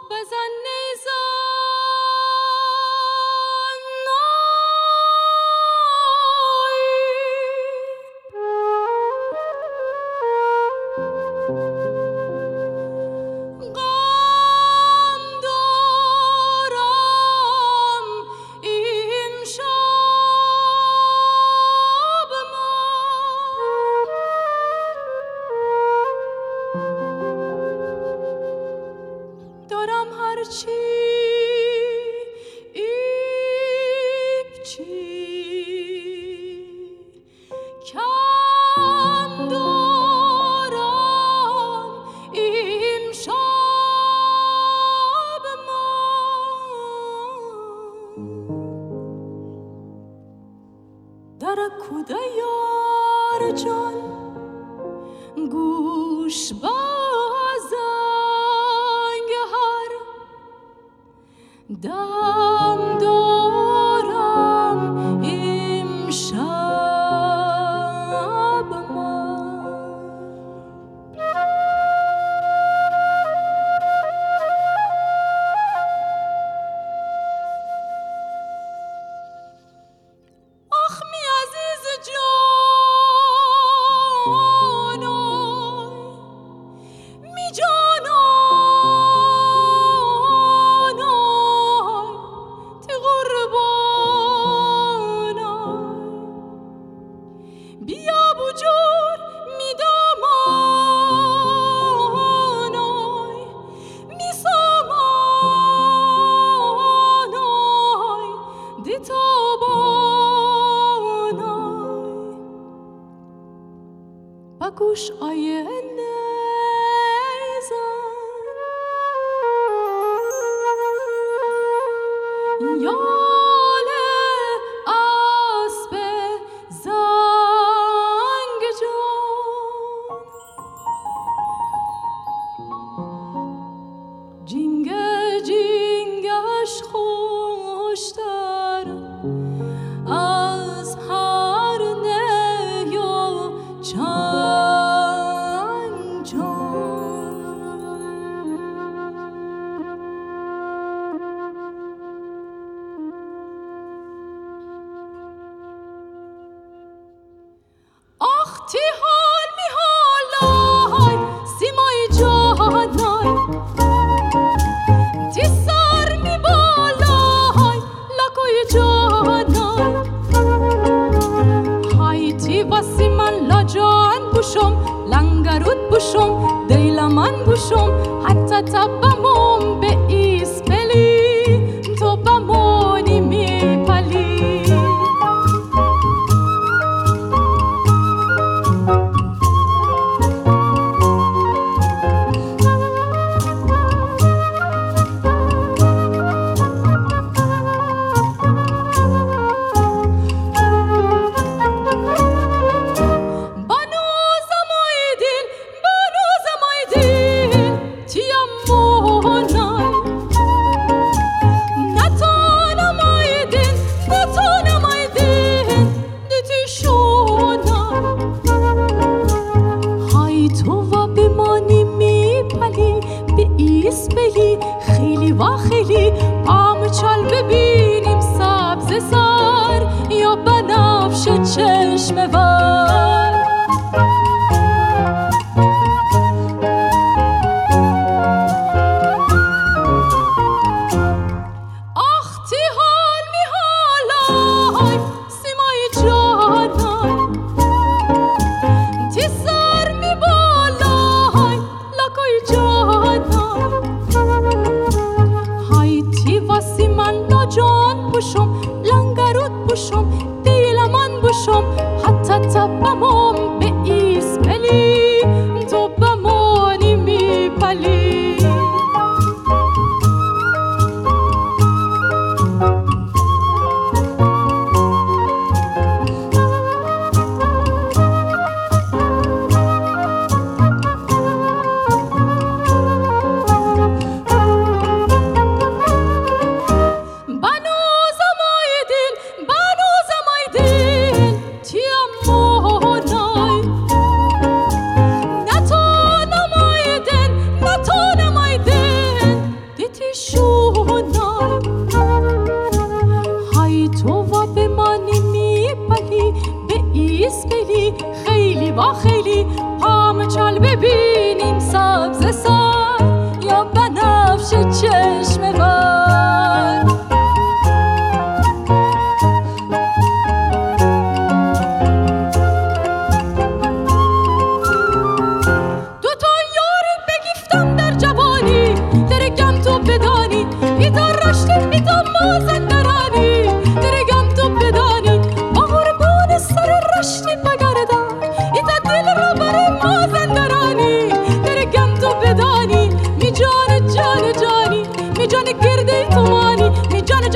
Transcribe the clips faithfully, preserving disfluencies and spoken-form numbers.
بزن نیزان در کوده یار جان گوش بازنگ هر دم دارم امشب من. آخ می عزیز جانای می جانای تی قربانای بیا بجور می دامانای می سامانای دی تابانای بگوش آیه نیزن یال اسب زنگ جان جینگ جینگش خوشتر از هر نی و چنگ جان. آخ تی حال می حالای سیمای جانای تی سر می بالای لکوی جانای های تی واسی من لاجان بوشم لنگرود بوشم دیل من بوشم حتی تبمم به ایس پلی تو بمانی می پلی. خیلی و خیلی پام چال ببینیم سبز سر یا بنفش چشم ور. آخ تی حال می حالای سیمای جانای تی سر می بالای لکوی جانای های تی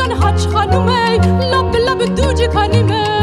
من هاچ خانومه لب لب دوجی کنیمه